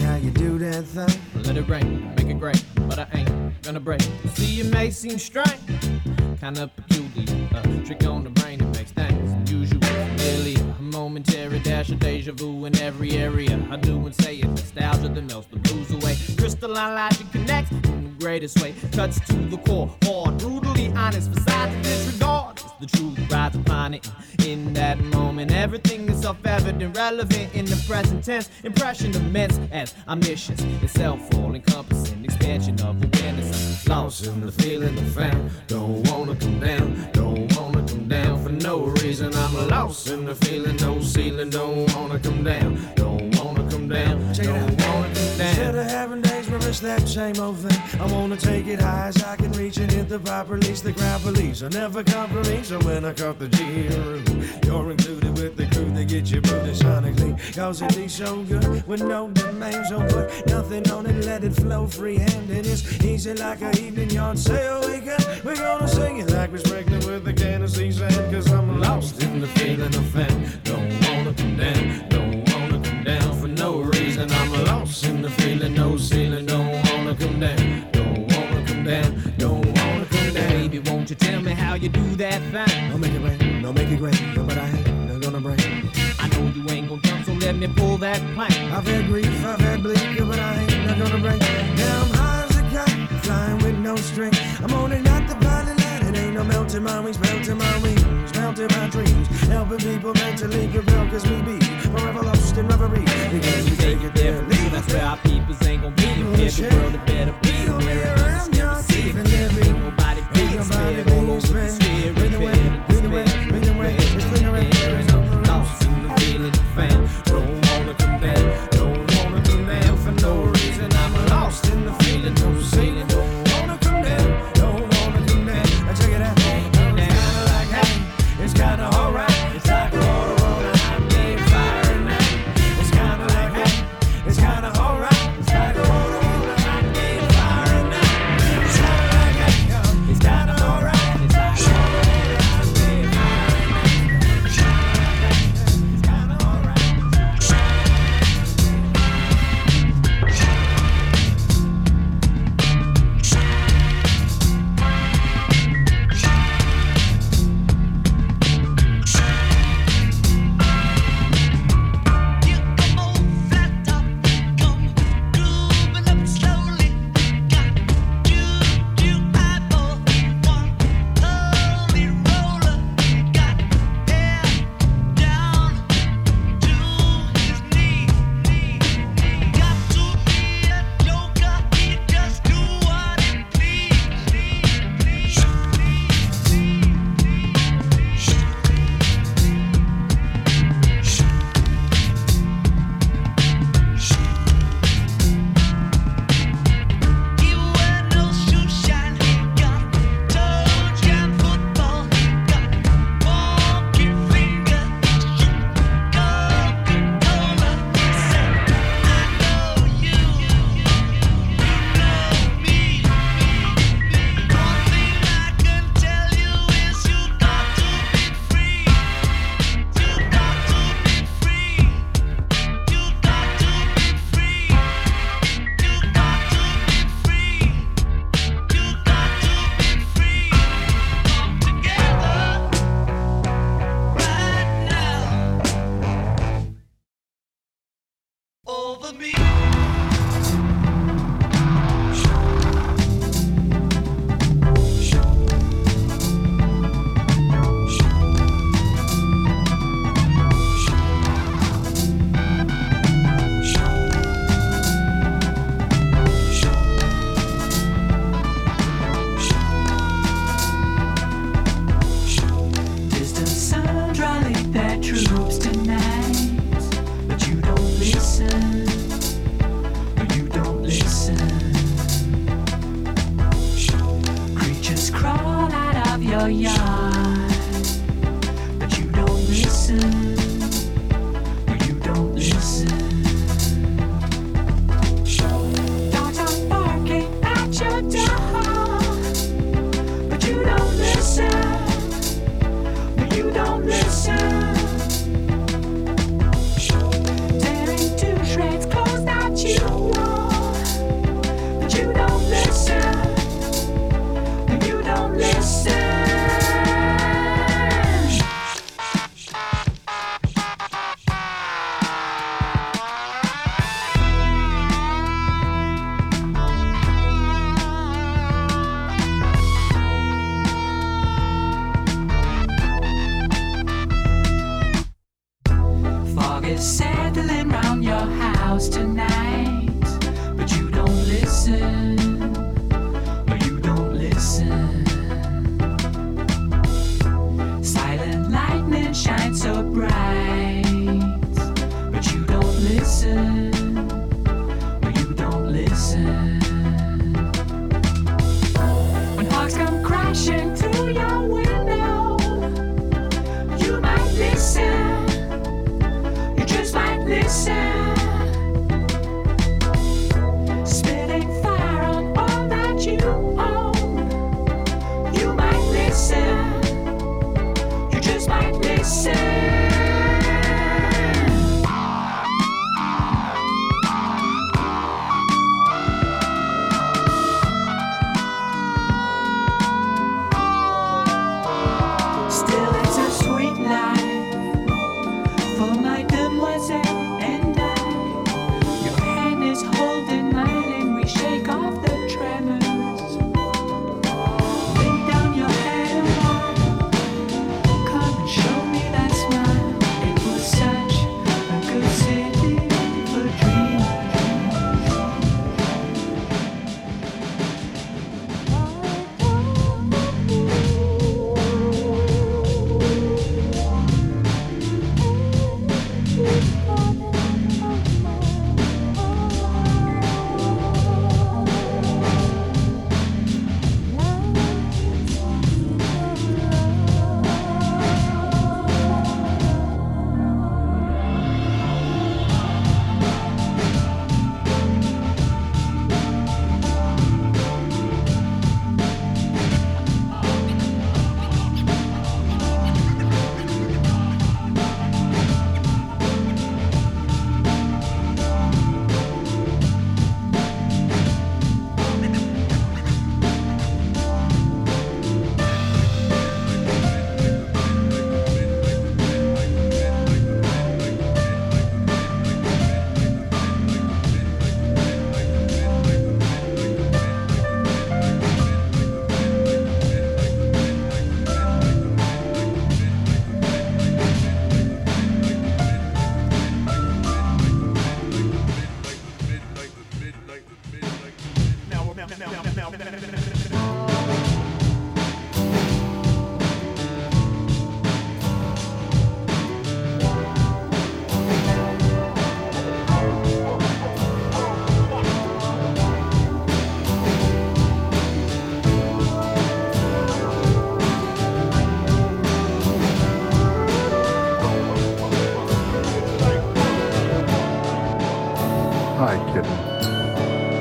how you do that thing. Let it rain, make it great, but I ain't gonna break. See, it may seem strange, kinda peculiar. A trick on the brain that makes things unusual. Merely a momentary dash of deja vu in every area. I do and say it, nostalgia that melts the blues away. Crystalline logic connects in the greatest way. Cuts to the core, hard, brutally honest. Besides the disregard, it's the truth rides upon it. In that moment, everything is self-evident, relevant in the present tense. Impression immense as omniscience itself, all-encompassing expansion of awareness. I'm lost in the feeling of fam. Don't wanna come down, don't wanna come down for no reason. I'm lost in the feeling, no ceiling. Don't wanna come down, don't wanna come down, don't wanna come down. Instead of having days where it's that same old thing, I wanna take it high as I can reach and hit the pop release, the ground police. I never compromise, so when I caught the G-Roo, you're included with the crew that get you booted sonically. Cause it be so good with no domains, so put nothing on it, let it flow free-handed. It's easy like a evening yard sale weekend. We're gonna sing it like we're pregnant with a can of seasand. Cause I'm lost in the feeling of fame. Don't wanna come down, don't wanna come down for no reason. I'm lost in the feeling, no ceiling. Don't wanna come down, don't wanna come down, don't wanna come down. Baby, won't you tell me how you do that thing? Don't make it rain, don't make it great, but I ain't not gonna break. I know you ain't gon' jump, so let me pull that plank. I've had grief, I've had bleak, but I ain't not gonna break. Now I'm high as a kite, flying with no string. I'm only not the pilot line, it ain't no melting my wings, melting my wings, melting my dreams. Helping people mentally propel, cause we be forever lost in reverie. Because we take it there, leave That's us where there. our peoples ain't gon' be. If the world a better be, We'll be where around it's your never see teeth it. and every. Ain't nobody Ain't being nobody scared all being over the spread. sphere. Bring the way, bring the way, bring the way. It's bring around. Lost in the feeling of fame. Don't wanna come down, don't wanna come down for no reason. I'm lost in the feeling, no ceiling. Don't wanna come down, don't wanna come down. Now check it out. It's kinda like, hey, it's kinda alright. It's like a water on a hot day, fire at night. It's kinda like, hey, it's kinda alright. It's like a water on a hot day, fire at night. It's kinda like, hey, it's kinda alright. It's like a water on a hot day, fire at night. It's kinda alright. your yard, but you don't listen. You don't listen. Dogs are barking at your door, but you don't listen. You don't listen. Tearing to shreds, closed out you.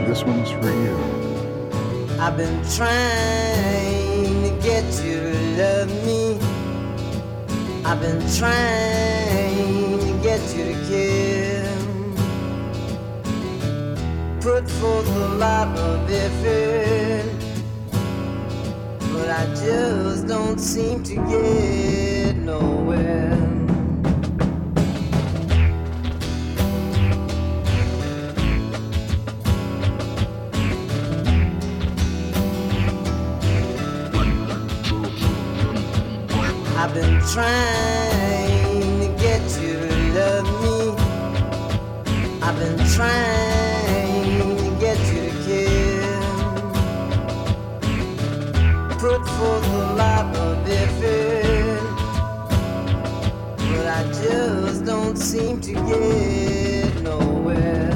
This one's for you. I've been trying to get you to love me. I've been trying to get you to care. Put forth a lot of effort, but I just don't seem to get nowhere. I've been trying to get you to love me. I've been trying to get you to care. Put forth a lot of effort, but I just don't seem to get nowhere.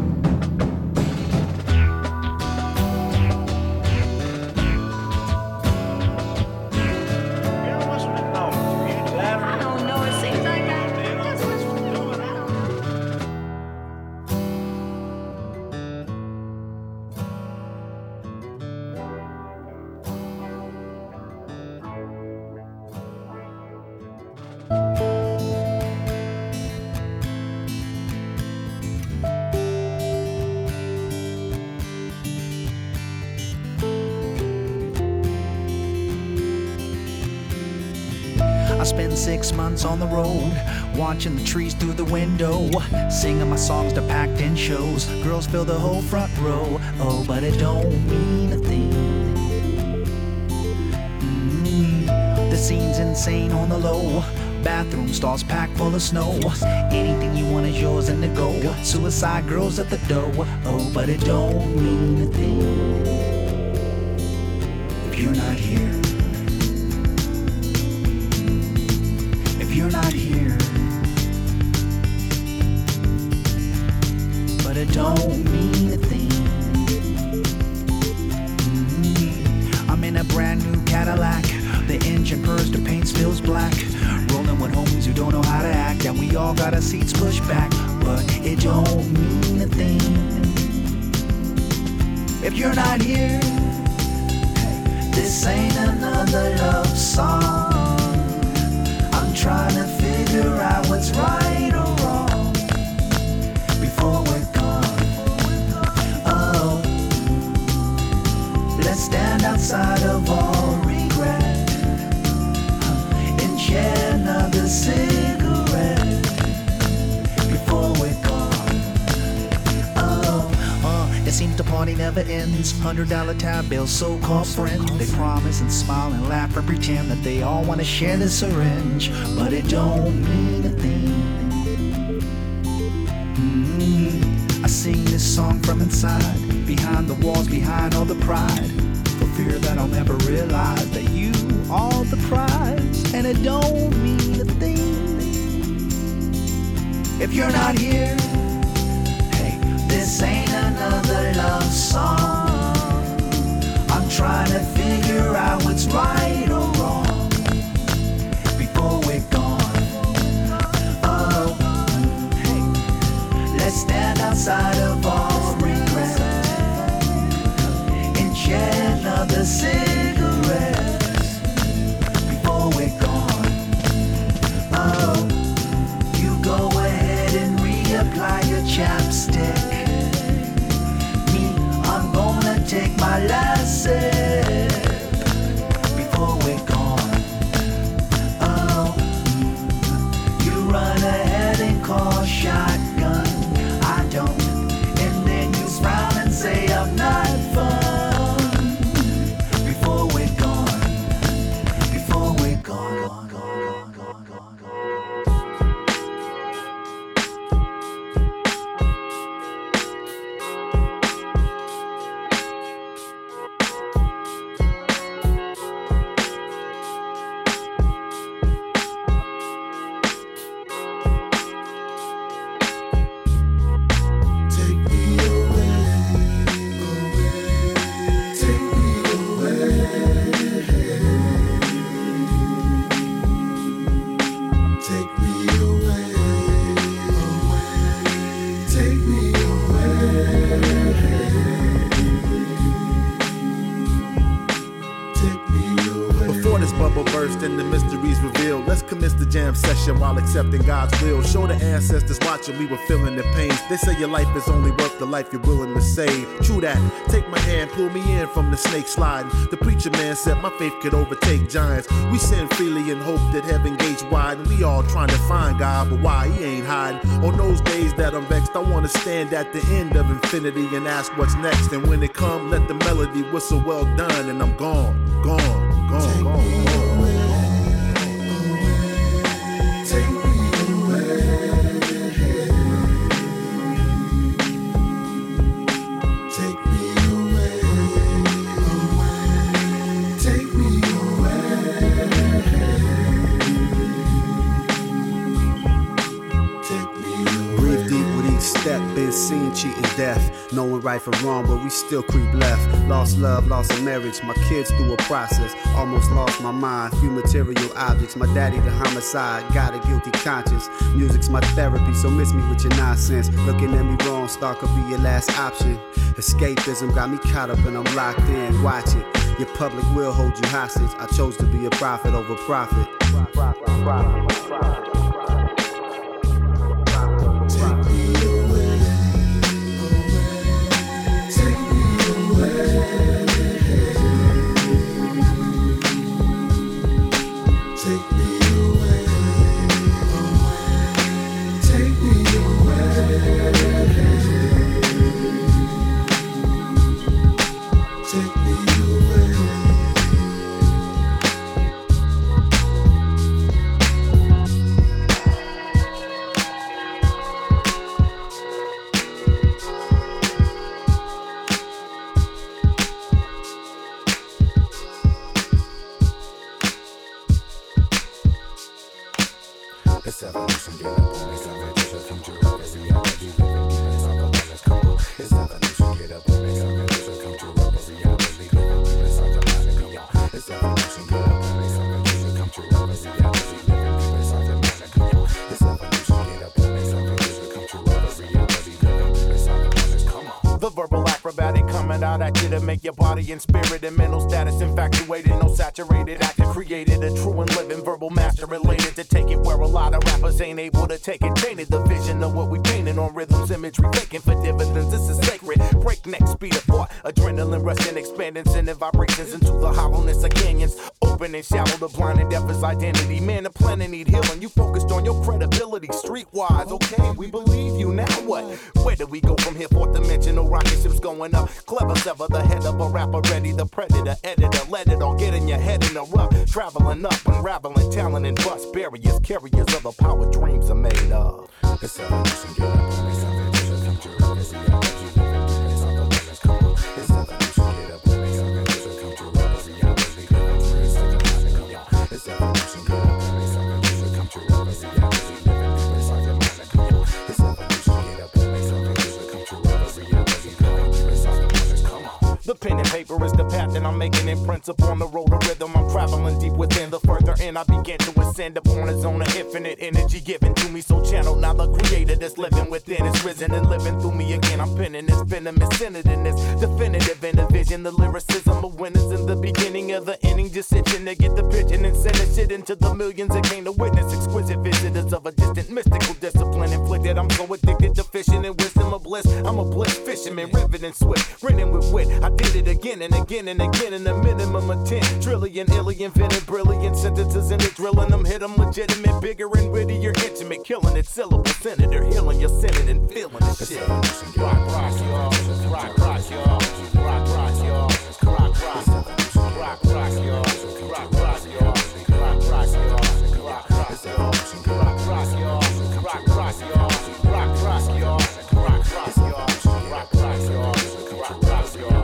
I spend 6 months on the road, watching the trees through the window, singing my songs to packed in shows. Girls fill the whole front row, oh, but it don't mean a thing. The scene's insane on the low, bathroom stalls packed full of snow. Anything you want is yours and to go. Suicide girls at the door, oh, but it don't mean a thing if you're not here. You're not here, but it don't mean a thing. I'm in a brand new Cadillac, the engine purrs, the paint spills black. Rolling with homies who don't know how to act, and we all got our seats pushed back, but it don't mean a thing if you're not here. Hey, this ain't another love song. Trying to figure out what's right or wrong before we're gone. Oh, let's stand outside of all regret and share another cigarette before we're gone. It seems the party never ends. $100 tab bills, so-called friends. They promise and smile and laugh and pretend that they all want to share the syringe, but it don't mean a thing. I sing this song from inside, behind the walls, behind all the pride, for fear that I'll never realize that you are the prize, and it don't mean a thing if you're not here. This ain't another love song. I'm trying to figure out what's right or wrong before we're gone. Oh, hey, let's stand outside of all regret and share another cigarette before we're gone. Oh, you go ahead and reapply your chapstick. Take my last sip before we're gone. Oh, you run ahead and call shotgun. I don't, and then you frown and say I'm not fun before we're gone. Before we're gone. bubble burst and the mysteries revealed. Let's commence the jam session while accepting God's will. Show the ancestors watching we were feeling the pains. They say your life is only worth the life you're willing to save. True that. Take my hand, pull me in from the snake sliding. The preacher man said my faith could overtake giants. We sin freely and hope that heaven gates wide. And we all trying to find God, but why? He ain't hiding. On those days that I'm vexed, I want to stand at the end of infinity and ask what's next. And when it come, let the melody whistle well done. And I'm gone. Take me away. Take me away. Take me away. Take me away. Take me away. Breathe deep with each step. Been seen cheating death. Knowing right from wrong, but we still creep left. Lost love, lost a marriage. My kids through a process. Almost lost my mind. Few material objects. My daddy the homicide. Got a guilty conscience. Music's my therapy, so miss me with your nonsense. Looking at me wrong, star could be your last option. Escapism got me caught up and I'm locked in. Watch it. Your public will hold you hostage. I chose to be a prophet over profit. Take me away. Take me away. Take me away. Take me away. Take me away. It's evolution, get up on this evolution, come true. It's reality, living deep inside the wellness, come on. It's evolution, get up on this evolution, come true. It's reality, living deep inside the wellness, come on. It's evolution, get up on this evolution, come true. It's reality, living deep inside the wellness, come on. It's evolution, get up on this evolution, come true. It's reality, living deep inside the wellness, come on. The verbal acrobatic coming out at you to make your body and spirit and mental status infatuated, no saturated, active, created a true and living verbal master related to take it where a lot of rappers ain't able to take it. Tainted the vision of what we painted on rhythms, imagery, faking for dividends. This is sacred. Breakneck speed of thought, adrenaline rushing, expanding, sending vibrations into the hollowness of canyons. Open and shallow, the blind and deaf is identity. Man, the planet need healing. You focused on your credibility, streetwise. Okay, we believe you. Now what? Where do we go from here? Fourth dimensional rocket ships going up. Clever sever the head of a rapper, ready the predator, editor. Let it all get in your head in a rough. Traveling up, unraveling talent and bust barriers. Carriers of the power dreams are made of. It's evolution, get up on this evolution, come true. It's reality, living deep inside the wellness, come on. It's evolution, get up on this evolution, come true. It's reality, living deep inside the wellness, come on. It's evolution, get up on this evolution, come true. It's reality, living deep inside the wellness, come on. It's evolution, get up on this evolution, come true. It's reality, living deep inside the wellness, come on. The pen and paper is the path that I'm making in principle. On the road of rhythm, I'm traveling deep within. The further in I begin to ascend upon a zone of infinite energy given to me. So channel now the creator that's living within is risen and living through me again. I'm penning this venomous centered in this definitive in the vision. The lyricism of winners in the beginning of the inning. Just itching to get the pitching and send the shit into the millions that came to witness. Exquisite visitors of a distant mystical discipline inflicted. I'm so addicted to fishing and wisdom of bliss. I'm a bliss fisherman, rivet and swift, grinning with wit. I did it again and again and again in a minimum of 10 trillion, alien, infinite, brilliant sentences in the drilling them, hit them legitimate, bigger and wittier, intimate, killing it, syllable, senator, healing your senate and feeling the shit. Rock, rock, y'all, rock, rock, y'all, rock, rock, y'all, rock, rock, rock, rock, y'all, rock, rock, y'all, rock, rock, y'all, rock, rock, y'all, rock, rock, y'all, rock, rock, y'all, rock, rock, y'all, rock, rock, y'all, rock, rock, y'all, rock, rock, y'all.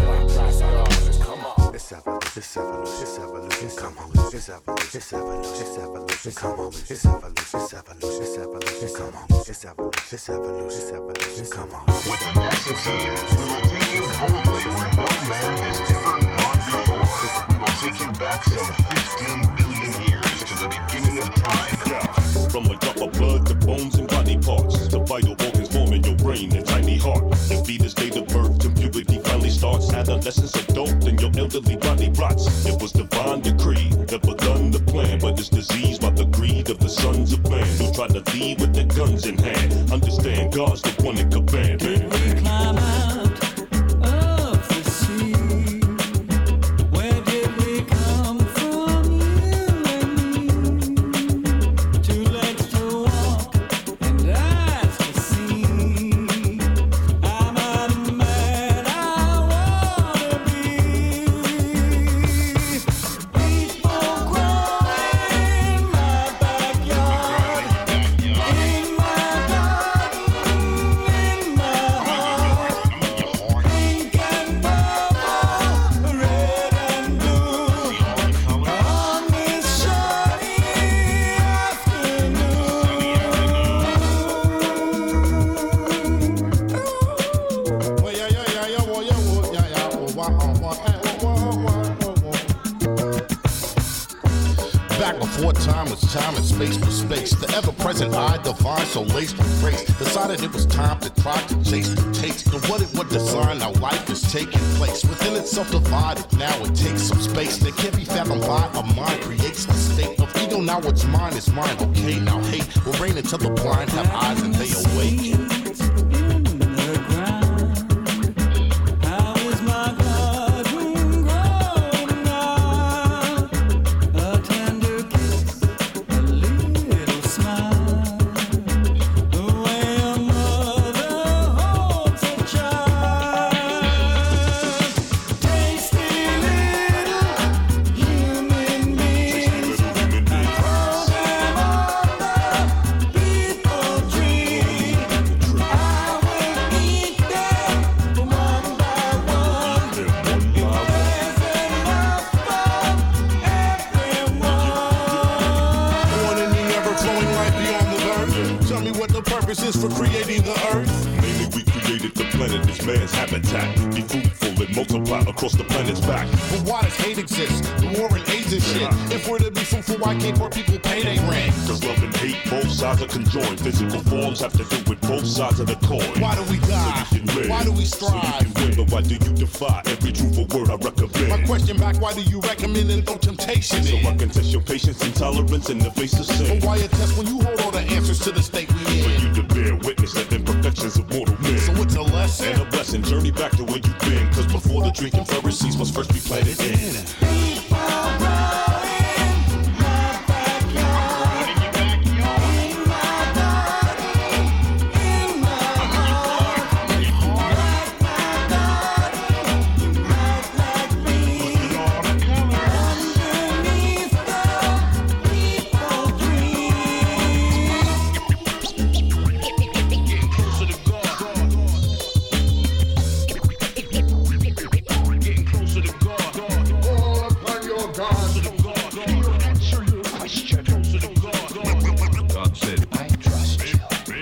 It's evolution, come on. It's evolution, come on. It's evolution, come on. It's evolution, come on. With a massive figure, we will take you home with one man has different non-control. We will take you back some 15 billion years to the beginning of time. From a drop of blood to bones and body parts, the vital organs forming your brain and tiny heart. The fetus state of birth to puberty finally starts. Adolescence, adult, and your elderly body rots. It was divine decree that try to leave with their guns in hand. Understand, God's the one that command. Did we climb out of the sea? Where did we come from, you and me? Two legs to walk and eyes to see. I'm a man I wanna be. People growing in my backyard, in my garden, in my heart. Pink and purple, red and blue, on this sunny afternoon. Well, yeah, well, yeah, back before time was time and space was space. The ever-present I, divine, so laced with grace, decided it was time to try to chase the taste of what it would design. Now life is taking place within itself divided. Now it takes some space that can't be fathomed by a mind. Creates the state of ego. Now what's mine is mine. Okay, now hate will reign until the blind have eyes and they awaken. In the ground, how is my garden growing now? A tender kiss, a little smile, the way a mother holds a child. Tasty little human beings, I call them all the people tree. I will eat them one by one. There's enough for everyone. Born in the ever-flowing life beyond the earth. Tell me what the purpose is for creating the earth. Mainly we created the planet as man's habitat. Be fruitful and multiply across the planet's back. But why does hate exist? The war and AIDS and shit. If we're to be fruitful, why can't poor people pay their rent? Cause love and hate, both sides are conjoined. Physical forms have to do with both sides of the coin. Why do we die? So you can live. Why do we So you strive? can win, but why do you defy every truthful word I recommend? My question back, why do you recommend and throw temptation So I in? can test your patience and tolerance in the face of sin. But why a test when you hold all the answers to the state we For in? you to bear witness that imperfections of mortal men. So it's a lesson. And a blessing, journey back to where you've been. Cause before the drinking Pharisees must first be planted in. People growing in my backyard, in my garden, in my heart. Like my garden, like me. Underneath the people tree. Getting closer to God. Getting closer to God. All upon your God. Closer to God. Answer your question. Closer to God. God said, I trust you.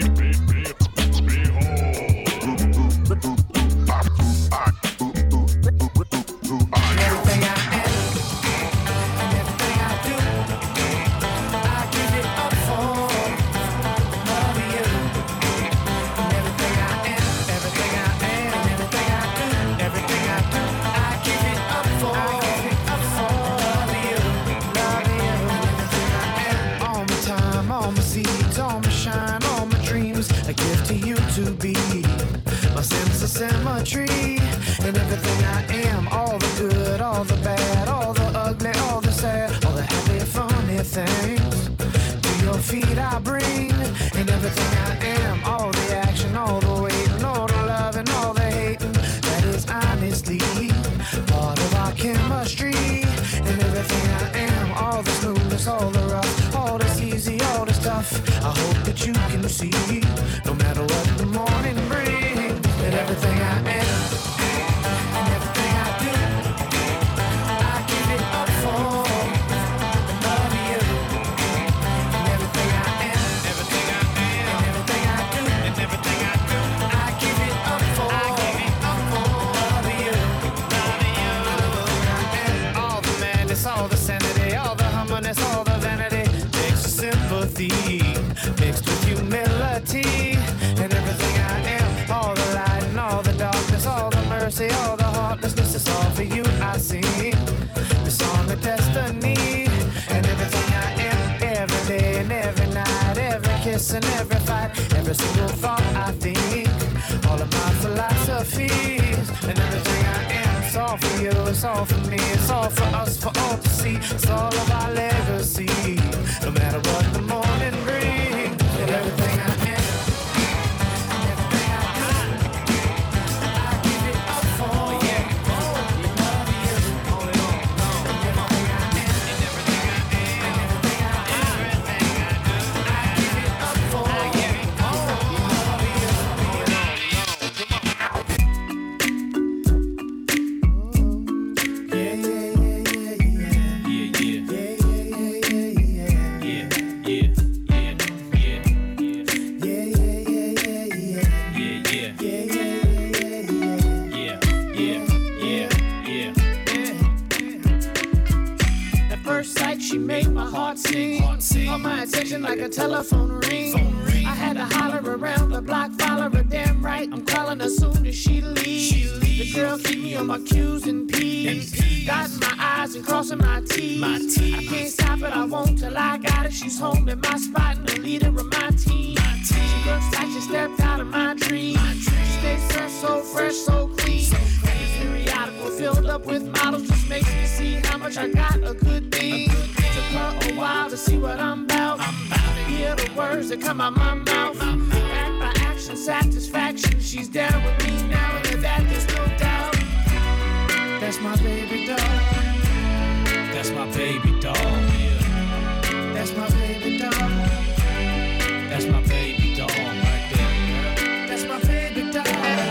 Everything I am and everything I do, I give it up for love you. And everything I am, everything I am, and everything I do, I give it up for love you. Everything I am, all my time, all my seeds, all my shine, all my dreams, I give to you to be my sense of symmetry. And everything I am, all the good, all the bad, all the ugly, all the sad, all the happy, funny things, to your feet I bring. And everything I am, all the action, all the waiting, all the loving, all the hating, that is honestly part of our chemistry. And everything I am, all the smoothness, all the rough, all this easy, all this tough, I hope that you can see, no matter what the morning brings, that everything I am and everything I do, I give it up for love you. And everything I am, everything I am, and everything I do, I give it up for love you. Everything I am, all the madness, all the sanity, all the humbleness, all the vanity, mixed with sympathy, mixed with humility. And everything I am, all the light and all the darkness, all the mercy, all the heartlessness, it's all for you I sing the song of destiny. And everything I am, every day and every night, every kiss kiss and every fight, every single thought I think, all of my philosophies and everything I am. It's all for you, it's all for me, it's all for us, for all to see. It's all of our legacy, no matter what the morning brings. And everything I am, everything I do, I give it up for you. Love you, hold it on. Everything I am, and everything I am, and everything I do, I give it up for you. Love you, hold it on. At first sight, she made my heart sing. Caught my attention like a telephone ring. I had to holler around the block, follow her damn right. I'm calling her soon as she leaves. The girl keep me on my Q's and P's, dotting my I's and crossing my T's. I can't stop it, I won't till I got it. She's home at my spot and the leader of my team. She looks like she stepped out of my dream. She stays fresh, so clean. This periodical filled up with models just makes me see how much I got a good thing. Took her a while to see what I'm about. Hear the words that come out my mouth. Backed by action, satisfaction. She's down with me now, and of that there's no doubt. That's my baby doll. That's my baby doll. Yeah. That's my baby doll. That's my baby doll right there. That's my baby doll.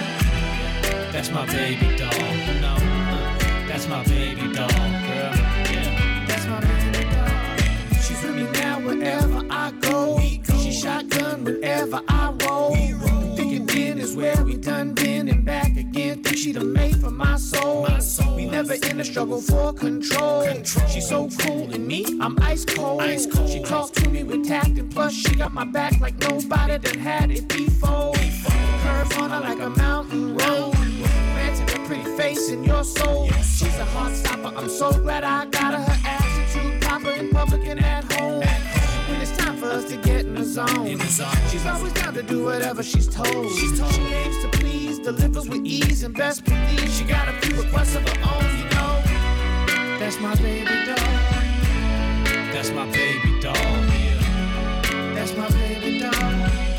That's my baby doll. No, that's my baby doll, girl. Yeah. That's my baby doll. She's with me now wherever I go. She shotgun whenever I roll. Thick and thin is where we done been and back again. Think she done made for my soul. We never in a struggle for control. She's so cool and me, I'm ice cold. She talks to me with tact and plus she got my back like nobody done had it before. Curves on her like a mountain road. Granted a pretty face in your soul. She's a heart stopper, I'm so glad I got her. Her attitude proper in public and at home. When it's time for us to get in the zone, she's always down to do whatever she's told. She aims to please, delivers with ease, and best believe she got a few requests of her own, you know. That's my baby doll. That's my baby doll, yeah. That's my baby doll.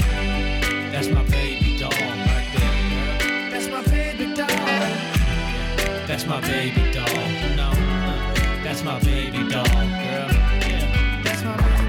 That's my baby doll right there. That's my baby doll. That's my baby doll. No, that's my baby doll, girl. Yeah. That's my baby doll.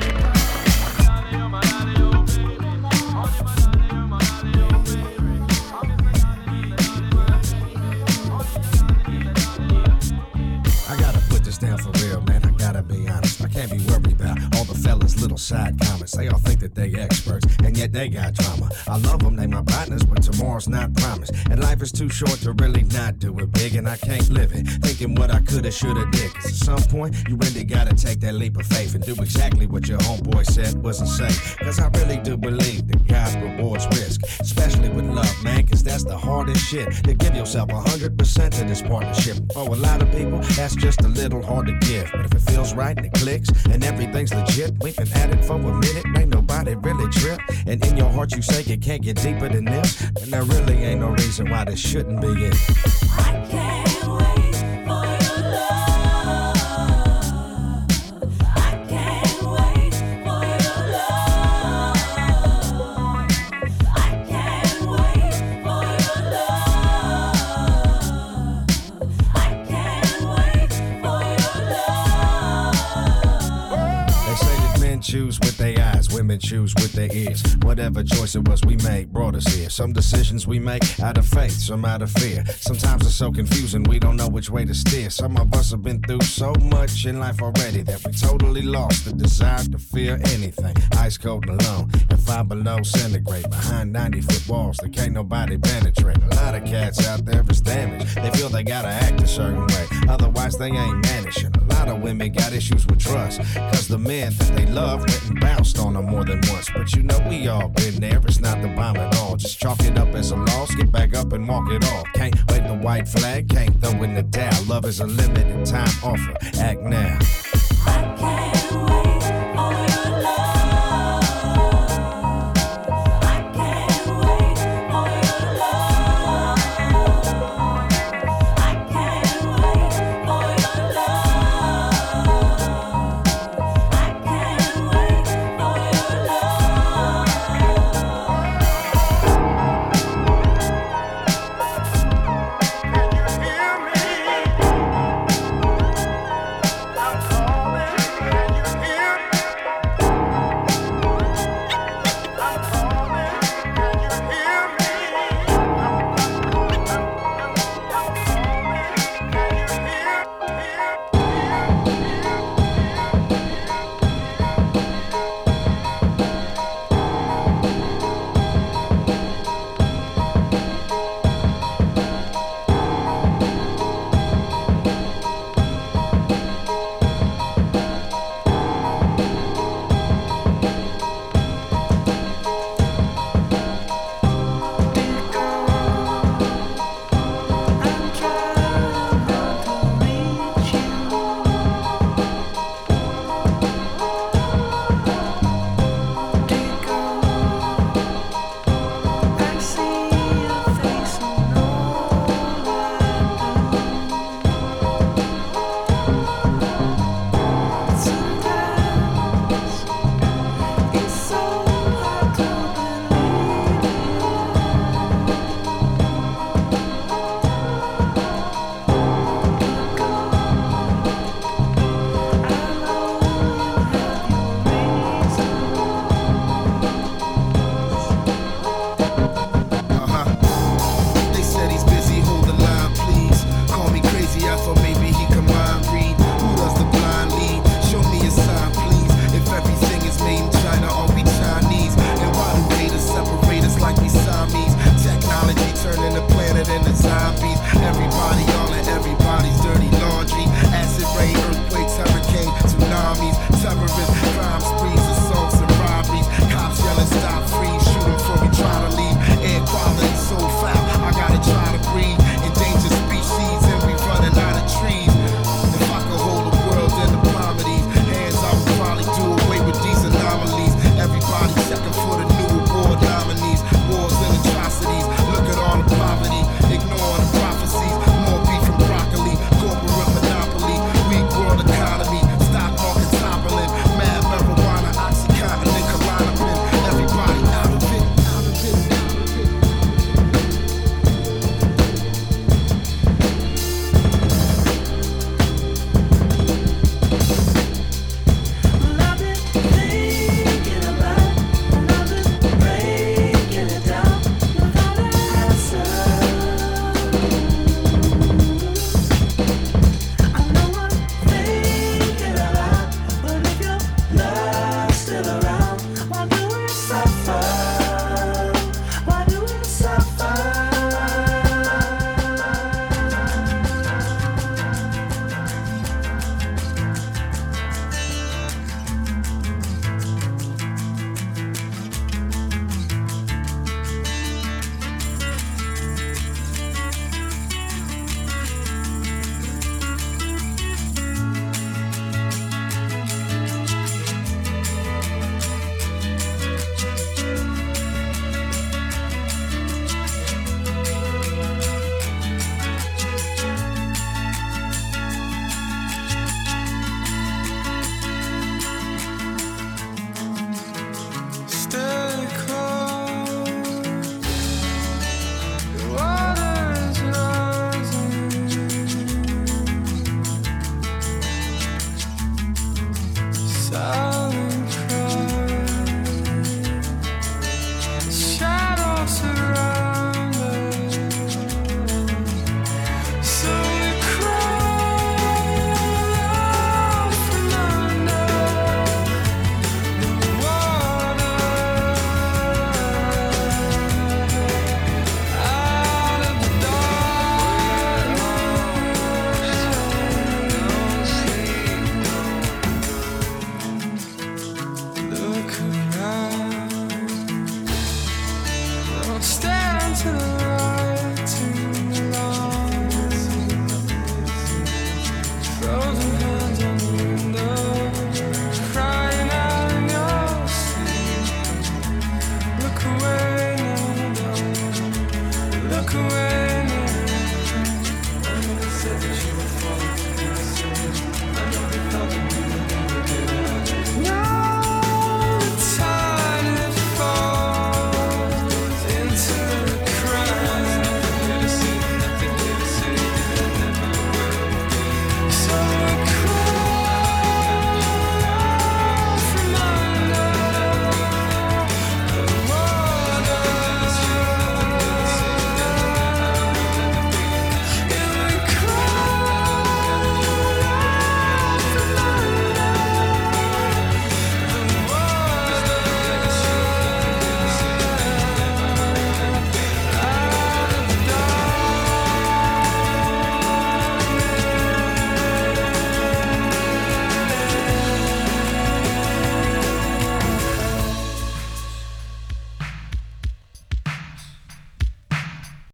I gotta put this down for real, man. I gotta be honest. I can't be worried about all the fellas' little side comments. They all think that they experts, and yet they got drama. I love them, they my partners, but tomorrow's not promised. And life is too short to really not do it big, and I can't live it thinking what I coulda, shoulda, did. 'Cause at some point, you really gotta take that leap of faith and do exactly what your homeboy said wasn't safe. 'Cause I really do believe that God rewards risk, especially with love, man, 'cause that's the hardest shit. To give yourself 100% to this partnership. For a lot of people, that's just a little hard to give. But if it feels right and it clicks and everything's legit, we can add it for a minute, ain't nobody really trip. And in your heart you say you can't get deeper than this, and there really ain't no reason why this shouldn't be it. I can't wait for your love. I can't wait for your love. I can't wait for your love. I can't wait for your love. They say that men choose with their eyes, women choose with their ears. Whatever choice it was we made brought us here. Some decisions we make out of faith, some out of fear. Sometimes it's so confusing we don't know which way to steer. Some of us have been through so much in life already that we totally lost the desire to fear anything. Ice cold and alone, and 5 below centigrade, behind 90-foot walls that can't nobody penetrate. A lot of cats out there is damaged. They feel they gotta act a certain way, otherwise they ain't managing. A lot of women got issues with trust, 'cause the men that they love went and bounced on them more than once. But you know we all been there, it's not the bomb at all. Just chalk it up as a loss, get back up and walk it off. Can't wave the white flag, can't throw in the towel. Love is a limited time offer, act now.